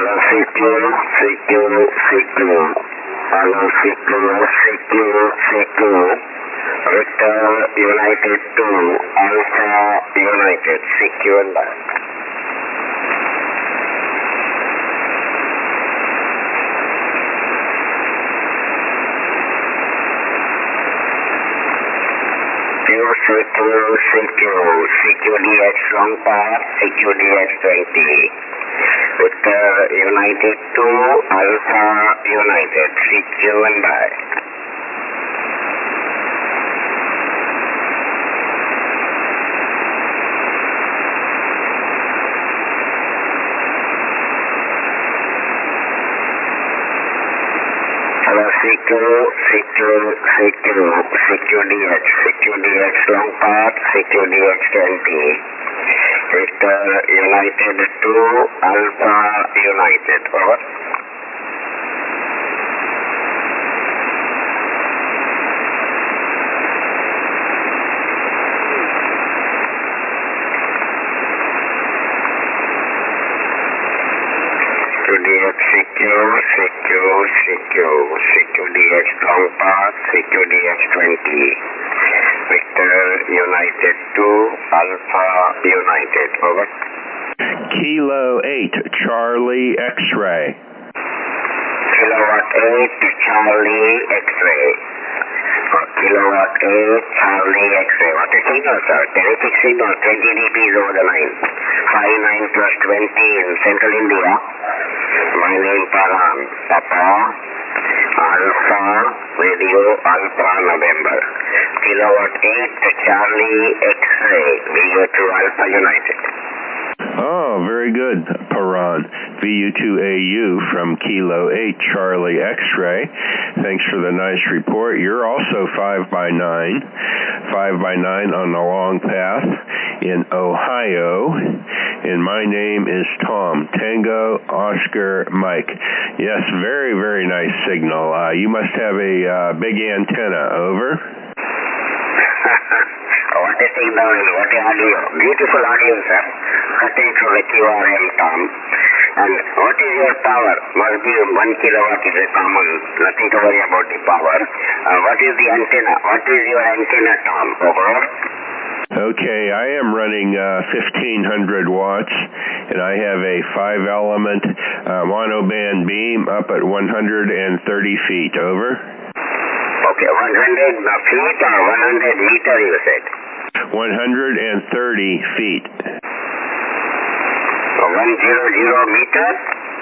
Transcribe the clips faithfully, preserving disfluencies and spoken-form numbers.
Hello, C Q, C Q, C Q. Hello, C Q, C Q, C Q. Victor United two, Alpha United, C Q and back. C Q, C Q, C Q D X long path, C Q D X twenty. Victor United two, Alpha United, C Q and back. Hello, C Q, C Q, C Q, C Q D X, C Q D X long path, C Q D X twenty. Victor United two, Alpha United, over. C Q D X, C Q, C Q, C Q, C Q D X long path, C Q D X twenty. Victor United two, Alpha United, over. Kilo eight, Charlie X-ray. Kilowatt eight, Charlie X-ray. Kilowatt eight, Charlie X-ray. What is signal, sir? Teletic signal, twenty D B is over the line. five nine plus twenty in Central India. My name Paran. Papa, Alpha, Radio, Alpha, November. Kilowatt eight, Charlie X-ray, V U two Alpha United. Oh, very good, Paran. V U two A U from Kilo eight, Charlie X-ray. Thanks for the nice report. You're also five by nine. five by nine on the long path in Ohio. And my name is Tom. Tango, Oscar, Mike. Yes, very, very nice signal. Uh, you must have a uh, big antenna. Over. What a signal and what a audio. Beautiful audio, sir. Cutting through the Q R M, Tom. And what is your power? Must be one kilowatt is a common. Nothing to worry about the power. Uh, what is the antenna? What is your antenna, Tom? Over. Okay, I am running uh, fifteen hundred watts, and I have a five-element uh, monoband beam up at one hundred thirty feet. Over. Okay, one hundred feet or one hundred meter, you said? one hundred thirty feet. one hundred meters?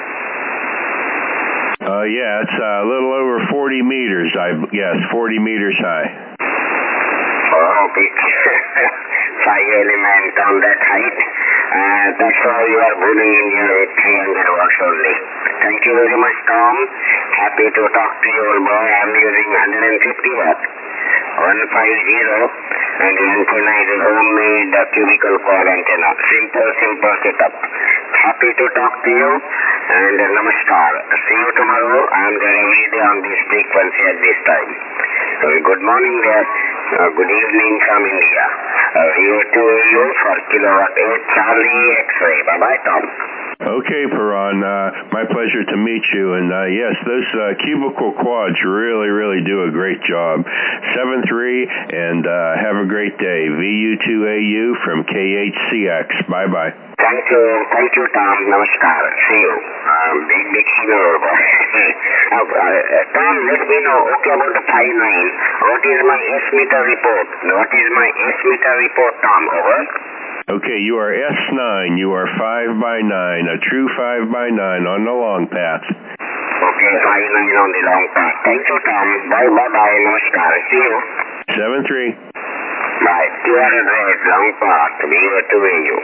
Uh, yeah, it's a little over forty meters, I guess, forty meters high. Oh, big. Five element on that height. Uh, that's why you are running in your three hundred watts only. Thank you very much, Tom. Happy to talk to you, old boy. I'm using one hundred fifty watts. one fifty, and the antenna is a homemade uh, cubicle core antenna. Simple, simple setup. Happy to talk to you, and uh, namaskar. See you tomorrow. I'm there every day on this frequency at this time. Uh, good morning there. Uh, good evening from India. Uh, V U two A U for Kilowatt eight Charlie X-ray. Bye-bye, Tom. Okay, Paran, uh, my pleasure to meet you. And uh, yes, those uh, cubicle quads really, really do a great job. seven three, and uh, have a great day. V U two A U from K H C X. Bye-bye. Thank you. Thank you, Tom. Namaskar. See you. Um, big, big signal. uh, uh, Tom, let me know, okay, about the five nine. What is my S-meter report? What is my S-meter report, Tom? Over. Okay, you are S nine. You are five by nine, a true five by nine on the long path. Okay, five nine on the long path. Thank you, Tom. Bye, bye, bye. Namaskar. See you. seven three. Bye. two hundred right, long path. V U two A U.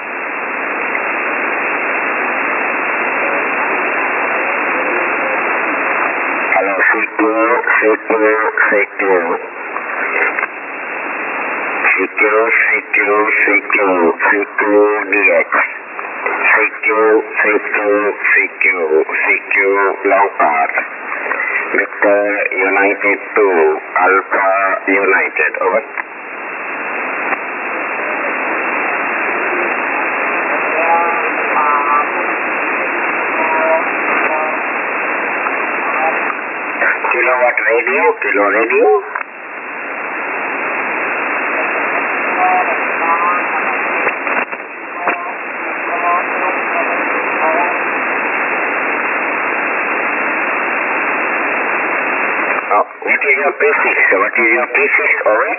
Hello, C Q, C Q, C Q. C Q, C Q, C Q, C Q D X. C Q, C Q, C Q, C Q long path. Victor United two, Alpha United. Over. kilowatt radio, kilo radio. Oh, what is your prefix? What is your prefix? Over.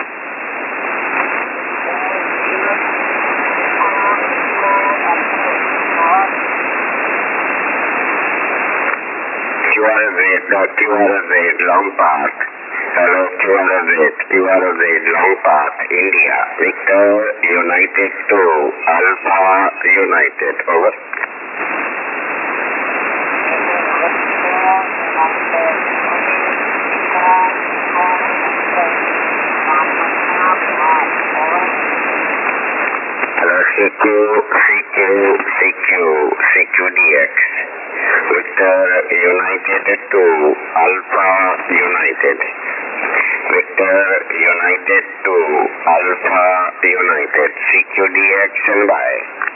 Q R Z, Q R Z, long path. Hello, Q R Z, Q R Z, long path, India. Victor, United two, Alpha, United. Over. Hello, C Q, C Q, C Q, C Q D X. Victor, United two, Alpha, United. Victor, United two, Alpha, United. C Q D X and Y.